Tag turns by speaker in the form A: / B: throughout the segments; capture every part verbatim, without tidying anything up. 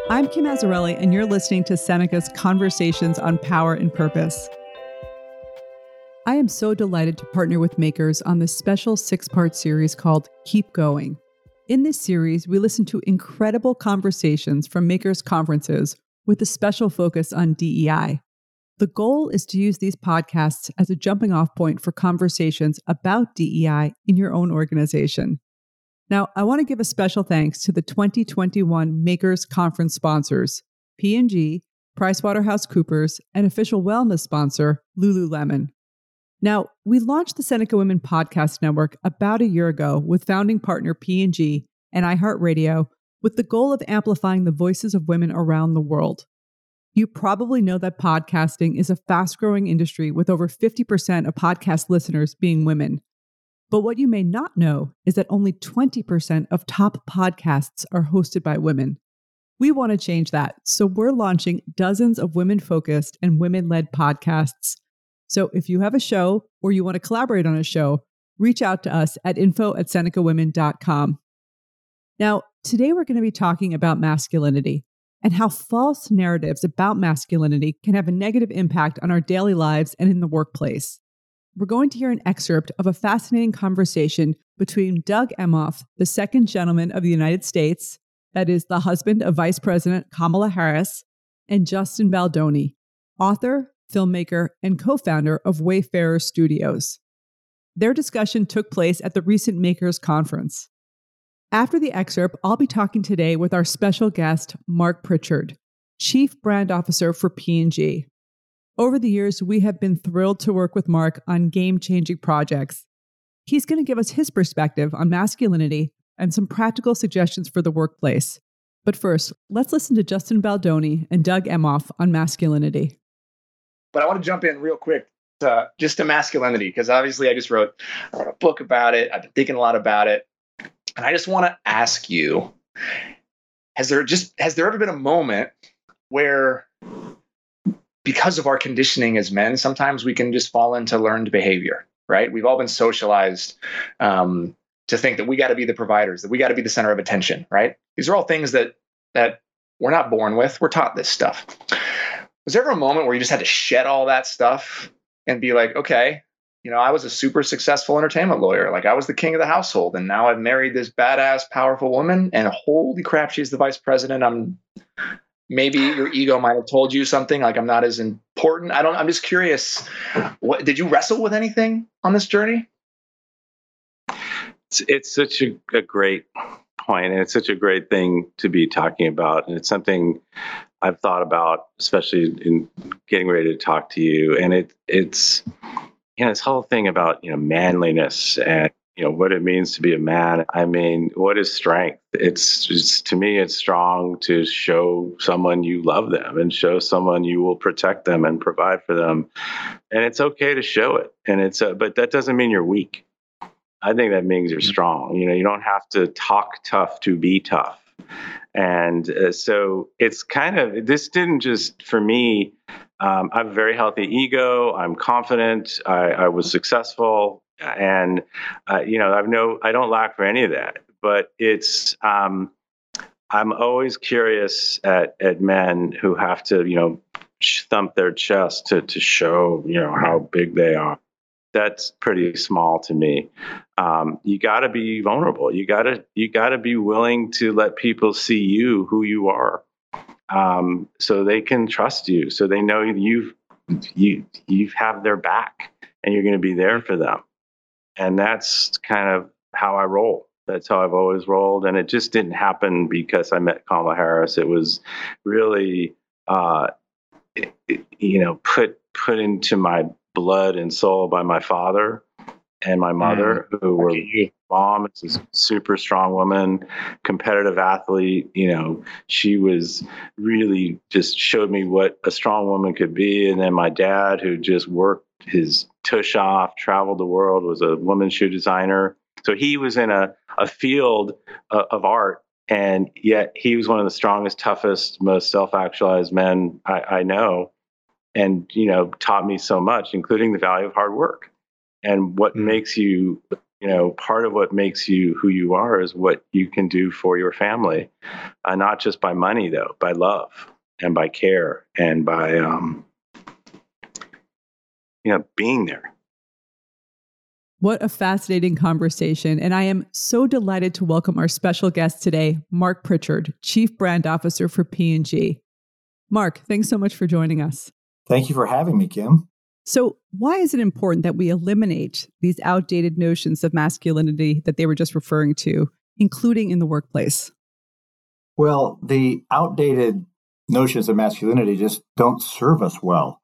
A: I'm Kim Azzarelli, and you're listening to Seneca's Conversations on Power and Purpose. I am so delighted to partner with Makers on this special six-part series called Keep Going. In this series, we listen to incredible conversations from Makers conferences with a special focus on D E I. The goal is to use these podcasts as a jumping-off point for conversations about D E I in your own organization. Now, I want to give a special thanks to the twenty twenty-one Makers Conference sponsors, P and G, PricewaterhouseCoopers, and official wellness sponsor, Lululemon. Now, we launched the Seneca Women Podcast Network about a year ago with founding partner P and G and iHeartRadio with the goal of amplifying the voices of women around the world. You probably know that podcasting is a fast-growing industry with over fifty percent of podcast listeners being women. But what you may not know is that only twenty percent of top podcasts are hosted by women. We want to change that, so we're launching dozens of women-focused and women-led podcasts. So if you have a show or you want to collaborate on a show, reach out to us at info at seneca women dot com. Now, today we're going to be talking about masculinity and how false narratives about masculinity can have a negative impact on our daily lives and in the workplace. We're going to hear an excerpt of a fascinating conversation between Doug Emhoff, the second gentleman of the United States, that is the husband of Vice President Kamala Harris, and Justin Baldoni, author, filmmaker, and co-founder of Wayfarer Studios. Their discussion took place at the recent Makers Conference. After the excerpt, I'll be talking today with our special guest, Mark Pritchard, Chief Brand Officer for P and G. Over the years, we have been thrilled to work with Mark on game-changing projects. He's going to give us his perspective on masculinity and some practical suggestions for the workplace. But first, let's listen to Justin Baldoni and Doug Emhoff on masculinity.
B: But I want to jump in real quick to, just to masculinity, because obviously I just wrote, I wrote a book about it. I've been thinking a lot about it. And I just want to ask you, has there just has there ever been a moment where, because of our conditioning as men, sometimes we can just fall into learned behavior, right? We've all been socialized um, to think that we got to be the providers, that we got to be the center of attention, right? These are all things that that we're not born with. We're taught this stuff. Was there ever a moment where you just had to shed all that stuff and be like, okay, you know, I was a super successful entertainment lawyer. Like I was the king of the household. And now I've married this badass, powerful woman. And holy crap, she's the vice president. I'm maybe your ego might have told you something like I'm not as important. I don't, I'm just curious. What did you wrestle with anything on this journey?
C: It's, it's such a, a great point, and it's such a great thing to be talking about. And it's something I've thought about, especially in getting ready to talk to you. And it, it's, you know, this whole thing about, you know, manliness and, you know, what it means to be a man. I mean, what is strength? It's just, to me, it's strong to show someone you love them and show someone you will protect them and provide for them. And it's okay to show it. And it's, uh, but that doesn't mean you're weak. I think that means you're strong. You know, you don't have to talk tough to be tough. And uh, so it's kind of, this didn't just, for me, um, I have a very healthy ego. I'm confident. I, I was successful. And, uh, you know, I've no, I don't lack for any of that, but it's, um, I'm always curious at, at men who have to, you know, thump their chest to, to show, you know, how big they are. That's pretty small to me. Um, you got to be vulnerable. You got to, you got to be willing to let people see you, who you are, um, so they can trust you, so they know you've, you, you have their back and you're going to be there for them. And that's kind of how I roll. That's how I've always rolled. And it just didn't happen because I met Kamala Harris. It was really, uh, it, it, you know, put put into my blood and soul by my father and my mother, mm. who were, mom is a super strong woman, competitive athlete. You know, she was really just showed me what a strong woman could be. And then my dad, who just worked his tush off, traveled the world, was a women's shoe designer. So he was in a, a field uh, of art, and yet he was one of the strongest, toughest, most self-actualized men I, I know. And, you know, taught me so much, including the value of hard work and what mm. makes you You know, part of what makes you who you are is what you can do for your family, uh, not just by money, though, by love and by care and by, um, you know, being there.
A: What a fascinating conversation. And I am so delighted to welcome our special guest today, Mark Pritchard, Chief Brand Officer for P and G. Mark, thanks so much for joining us.
D: Thank you for having me, Kim.
A: So why is it important that we eliminate these outdated notions of masculinity that they were just referring to, including in the workplace?
D: Well, the outdated notions of masculinity just don't serve us well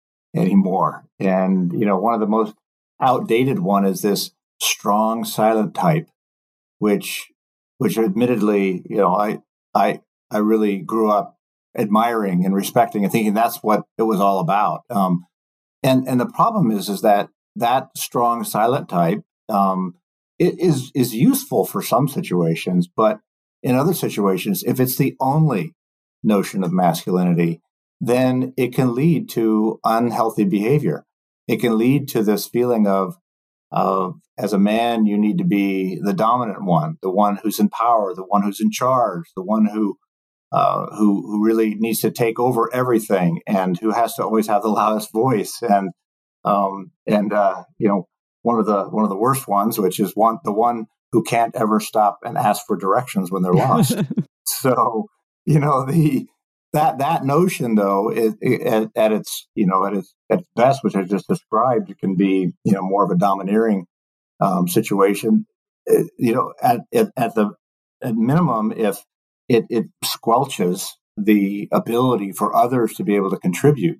D: anymore. And, you know, one of the most outdated one is this strong, silent type, which, which admittedly, you know, I, I, I really grew up admiring and respecting and thinking that's what it was all about. Um, and and the problem is, is that that strong, silent type um, it is is useful for some situations, but in other situations, if it's the only notion of masculinity, then it can lead to unhealthy behavior. It can lead to this feeling of, of as a man, you need to be the dominant one, the one who's in power, the one who's in charge, the one who uh, who who really needs to take over everything, and who has to always have the loudest voice. And um, and uh, you know, one of the one of the worst ones, which is one the one who can't ever stop and ask for directions when they're lost. So you know the. That that notion, though, is, at, at its you know at its at its best, which I just described, it can be you know more of a domineering um, situation. It, you know, at, at at the at minimum, if it it squelches the ability for others to be able to contribute,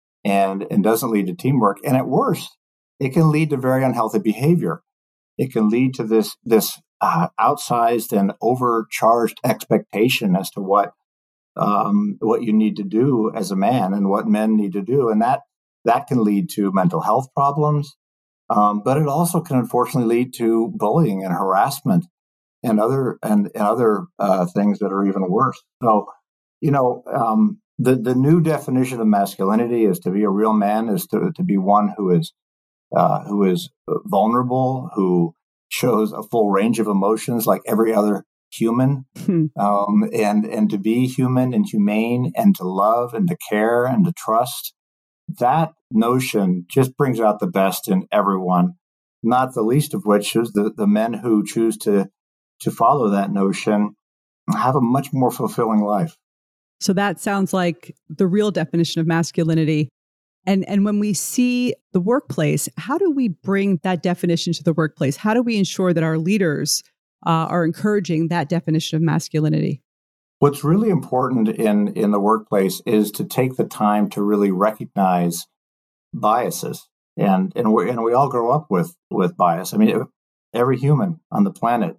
D: and and doesn't lead to teamwork, and at worst, it can lead to very unhealthy behavior. It can lead to this this uh, outsized and overcharged expectation as to what. Um, what you need to do as a man and what men need to do. And that that can lead to mental health problems, um, but it also can unfortunately lead to bullying and harassment and other and, and other uh, things that are even worse. So, you know, um, the, the new definition of masculinity is to be a real man, is to, to be one who is uh, who is vulnerable, who shows a full range of emotions like every other human, hmm. um, and and to be human and humane and to love and to care and to trust. That notion just brings out the best in everyone, not the least of which is the, the men who choose to to follow that notion have a much more fulfilling life.
A: So that sounds like the real definition of masculinity. And and when we see the workplace, how do we bring that definition to the workplace? How do we ensure that our leaders Uh, are encouraging that definition of masculinity?
D: What's really important in, in the workplace is to take the time to really recognize biases. And and we, and we all grow up with, with bias. I mean, every human on the planet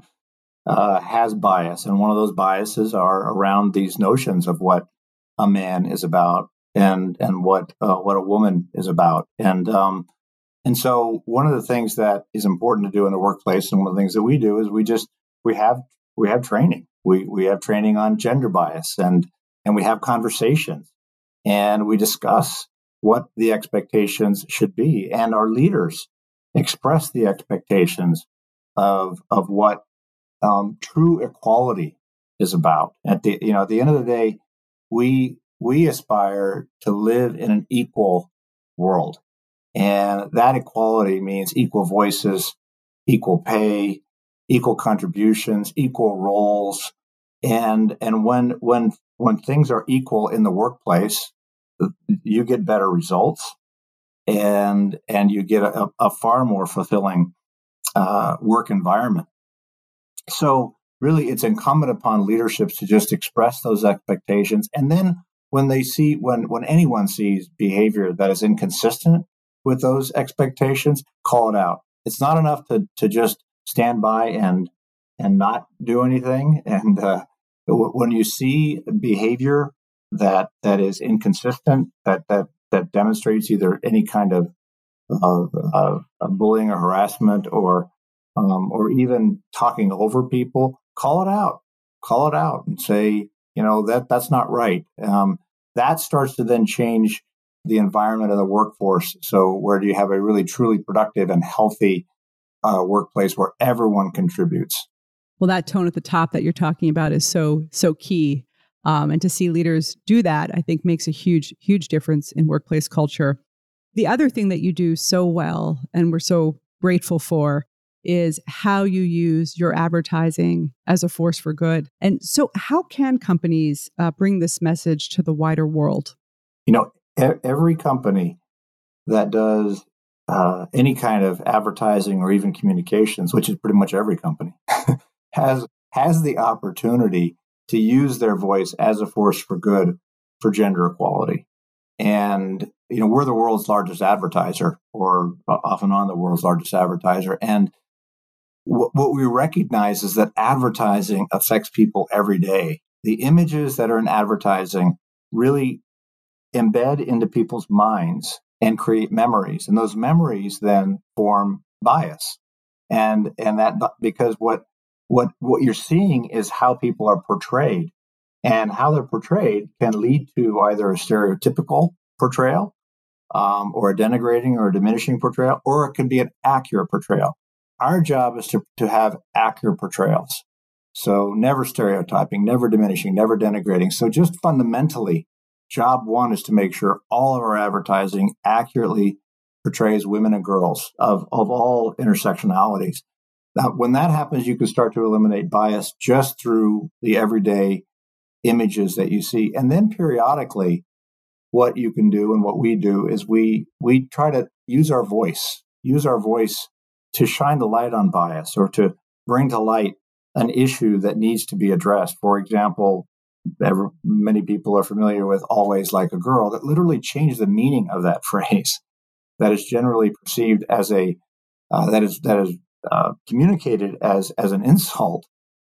D: uh, has bias. And one of those biases are around these notions of what a man is about and and what uh, what a woman is about. And um, And so one of the things that is important to do in the workplace, and one of the things that we do is we just, we have, we have training. We, we have training on gender bias, and, and we have conversations, and we discuss what the expectations should be. And our leaders express the expectations of, of what um, true equality is about. At the, you know, at the end of the day, we, we aspire to live in an equal world. And that equality means equal voices, equal pay, equal contributions, equal roles. And and when when when things are equal in the workplace, you get better results, and and you get a, a far more fulfilling uh, work environment. So really, it's incumbent upon leaderships to just express those expectations, and then when they see when when anyone sees behavior that is inconsistent with those expectations, call it out. It's not enough to to just stand by and and not do anything. And uh, w- when you see behavior that that is inconsistent, that that that demonstrates either any kind of of, of, of bullying or harassment, or um, or even talking over people, call it out. Call it out and say, you know, that that's not right. Um, that starts to then change the environment of the workforce. So where do you have a really truly productive and healthy uh, workplace where everyone contributes.
A: Well, that tone at the top that you're talking about is so, so key. Um, and to see leaders do that, I think makes a huge, huge difference in workplace culture. The other thing that you do so well, and we're so grateful for, is how you use your advertising as a force for good. And so how can companies uh, bring this message to the wider world?
D: You know, e- every company that does uh, any kind of advertising or even communications, which is pretty much every company, has has the opportunity to use their voice as a force for good for gender equality. And, you know, we're the world's largest advertiser, or off and on the world's largest advertiser. And w- what we recognize is that advertising affects people every day. The images that are in advertising really embed into people's minds and create memories. And those memories then form bias. And, and that because what What what you're seeing is how people are portrayed, and how they're portrayed can lead to either a stereotypical portrayal, um, or a denigrating or a diminishing portrayal, or it can be an accurate portrayal. Our job is to, to have accurate portrayals. So never stereotyping, never diminishing, never denigrating. So just fundamentally, job one is to make sure all of our advertising accurately portrays women and girls of, of all intersectionalities. Now, when that happens, you can start to eliminate bias just through the everyday images that you see. And then periodically, what you can do and what we do is we we try to use our voice, use our voice to shine the light on bias or to bring to light an issue that needs to be addressed. For example, ever, many people are familiar with "always like a girl," that literally changed the meaning of that phrase. That is generally perceived as a uh, that is that is. Uh, communicated as as an insult,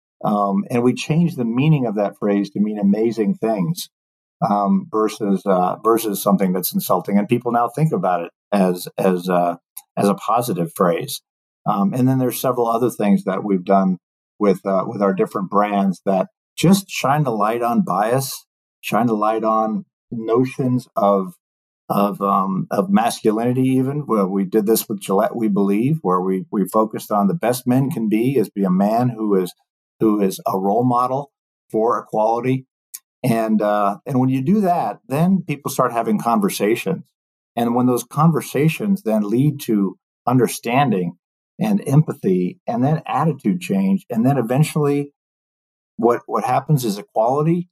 D: um, and we change the meaning of that phrase to mean amazing things, um, versus uh, versus something that's insulting. And people now think about it as as uh, as a positive phrase. Um, and then there's several other things that we've done with uh, with our different brands that just shine the light on bias, shine the light on notions of. Of um, of masculinity, even. Well, we did this with Gillette, we believe, where we we focused on the best men can be is be a man who is who is a role model for equality, and uh, and when you do that, then people start having conversations, and when those conversations then lead to understanding and empathy, and then attitude change, and then eventually, what what happens is equality,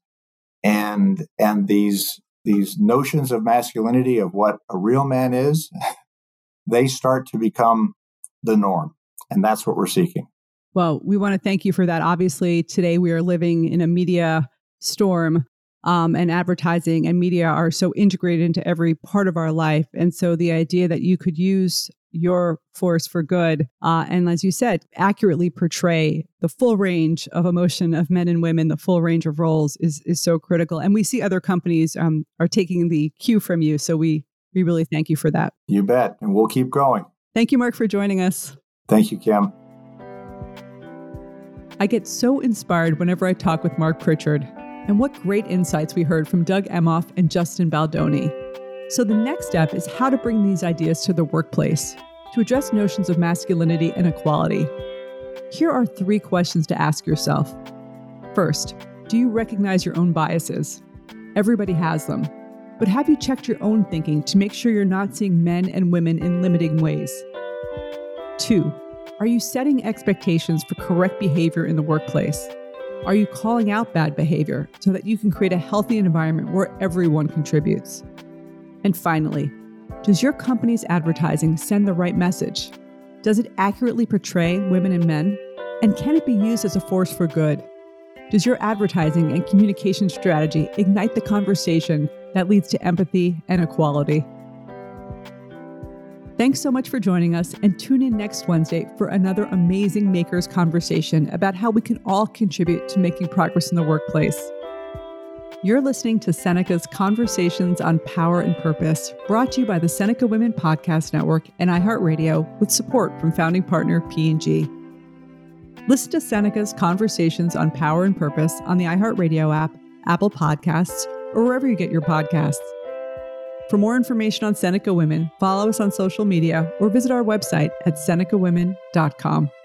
D: and and these. These notions of masculinity, of what a real man is, they start to become the norm. And that's what we're seeking.
A: Well, we want to thank you for that. Obviously, today we are living in a media storm, um, and advertising and media are so integrated into every part of our life. And so the idea that you could use your force for good, uh, and as you said, accurately portray the full range of emotion of men and women, the full range of roles is is so critical. And we see other companies um, are taking the cue from you. So we we really thank you for that.
D: You bet. And we'll keep going.
A: Thank you, Mark, for joining us.
D: Thank you, Kim.
A: I get so inspired whenever I talk with Mark Pritchard. And what great insights we heard from Doug Emhoff and Justin Baldoni. So the next step is how to bring these ideas to the workplace to address notions of masculinity and equality. Here are three questions to ask yourself. First, do you recognize your own biases? Everybody has them. But have you checked your own thinking to make sure you're not seeing men and women in limiting ways? Two, are you setting expectations for correct behavior in the workplace? Are you calling out bad behavior so that you can create a healthy environment where everyone contributes? And finally, does your company's advertising send the right message? Does it accurately portray women and men? And can it be used as a force for good? Does your advertising and communication strategy ignite the conversation that leads to empathy and equality? Thanks so much for joining us, and tune in next Wednesday for another amazing Makers conversation about how we can all contribute to making progress in the workplace. You're listening to Seneca's Conversations on Power and Purpose, brought to you by the Seneca Women Podcast Network and iHeartRadio, with support from founding partner P and G. Listen to Seneca's Conversations on Power and Purpose on the iHeartRadio app, Apple Podcasts, or wherever you get your podcasts. For more information on Seneca Women, follow us on social media or visit our website at seneca women dot com.